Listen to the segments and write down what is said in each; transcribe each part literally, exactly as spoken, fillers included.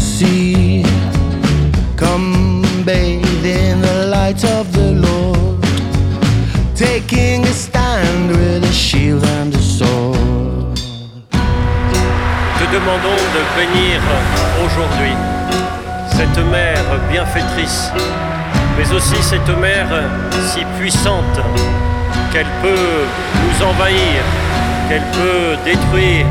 sea. Come bathe in the light of the Lord, taking a stand with a shield and a sword. Te demandons de bénir aujourd'hui cette mère bienfaitrice, mais aussi cette mère si puissante qu'elle peut nous envahir, qu'elle peut détruire.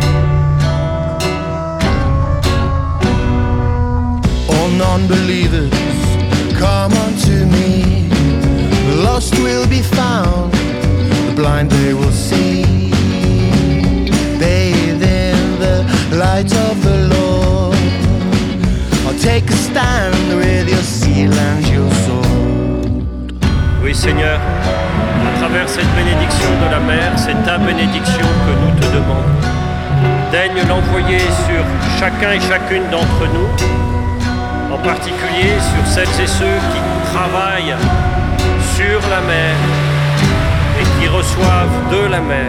All non-believers, come unto me. The lost will be found, the blind they will see. Bathe in the light of the Lord, or take a stand with your seal and your sword. Oui Seigneur, à travers cette bénédiction de la mer, c'est ta bénédiction que nous te demandons. Daigne l'envoyer sur chacun et chacune d'entre nous, en particulier sur celles et ceux qui travaillent sur la mer et qui reçoivent de la mer.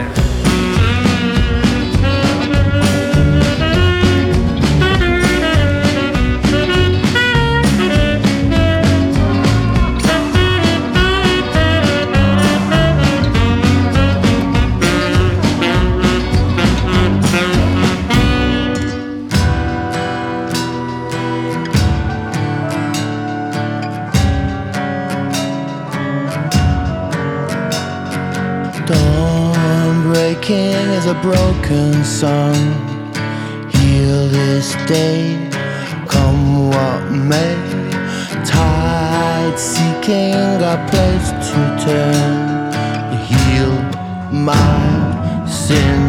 Dawn breaking is a broken song. Heal this day, come what may. Tide seeking a place to turn. Heal my sin.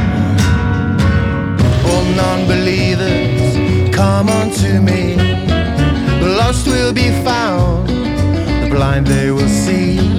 All non-believers, come unto me. The lost will be found, the blind they will see.